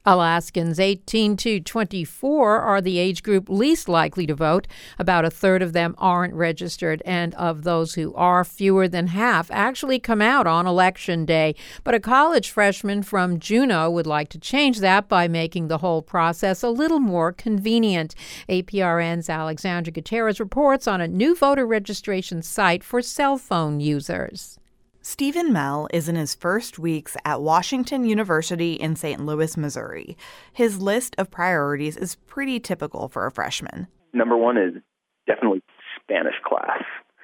Alaskans 18 to 24 are the age group least likely to vote. About a third of them aren't registered, and of those who are, fewer than half actually come out on Election Day. But a college freshman from Juneau would like to change that by making the whole process a little more convenient. APRN's Alexandra Gutierrez reports on a new voter registration site for cell phone users. Stephen Mell is in his first weeks at Washington University in St. Louis, Missouri. His list of priorities is pretty typical for a freshman. Number one is definitely Spanish class.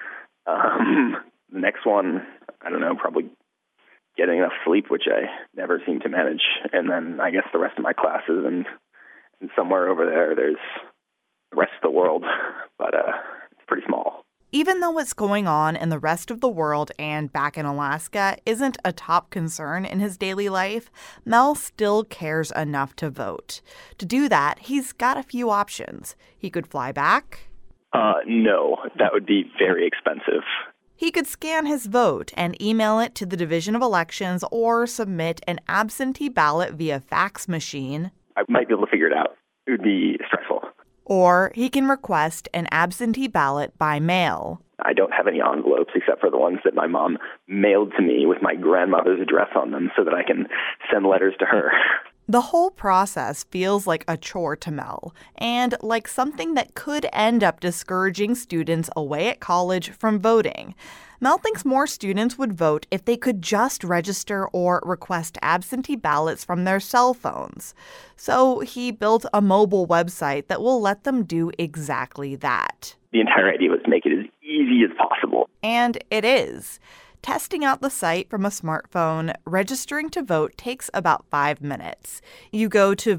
The next one, I don't know, probably getting enough sleep, which I never seem to manage. And then I guess the rest of my classes, and somewhere over there's the rest of the world, but it's pretty small. Even though what's going on in the rest of the world and back in Alaska isn't a top concern in his daily life, Mel still cares enough to vote. To do that, he's got a few options. He could fly back. No, that would be very expensive. He could scan his vote and email it to the Division of Elections or submit an absentee ballot via fax machine. I might be able to figure it out. It would be stressful. Or he can request an absentee ballot by mail. I don't have any envelopes except for the ones that my mom mailed to me with my grandmother's address on them so that I can send letters to her. The whole process feels like a chore to Mel, and like something that could end up discouraging students away at college from voting. Mel thinks more students would vote if they could just register or request absentee ballots from their cell phones. So he built a mobile website that will let them do exactly that. The entire idea was to make it as easy as possible. And it is. Testing out the site from a smartphone, registering to vote takes about 5 minutes. You go to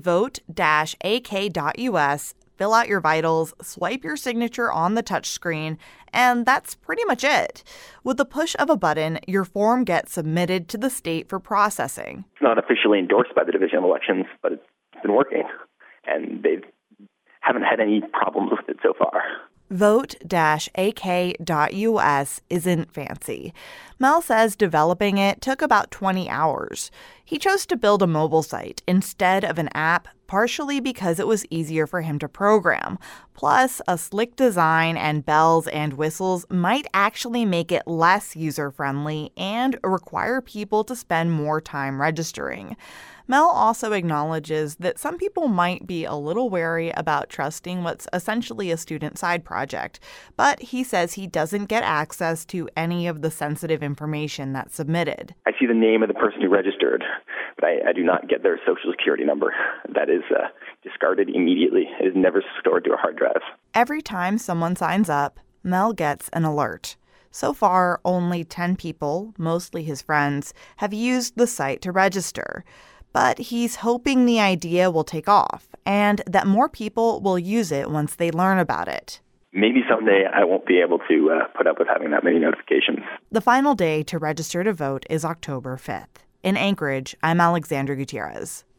vote-ak.us, fill out your vitals, swipe your signature on the touchscreen, and that's pretty much it. With the push of a button, your form gets submitted to the state for processing. It's not officially endorsed by the Division of Elections, but it's been working, and they haven't had any problems with it so far. Vote-ak.us isn't fancy. Mel says developing it took about 20 hours. He chose to build a mobile site instead of an app, partially because it was easier for him to program. Plus, a slick design and bells and whistles might actually make it less user-friendly and require people to spend more time registering. Mel also acknowledges that some people might be a little wary about trusting what's essentially a student side project, but he says he doesn't get access to any of the sensitive information that's submitted. I see the name of the person who registered, but I do not get their social security number. That is discarded immediately. It is never stored to a hard drive. Every time someone signs up, Mel gets an alert. So far, only 10 people, mostly his friends, have used the site to register. But he's hoping the idea will take off and that more people will use it once they learn about it. Maybe someday I won't be able to put up with having that many notifications. The final day to register to vote is October 5th. In Anchorage, I'm Alexandra Gutierrez.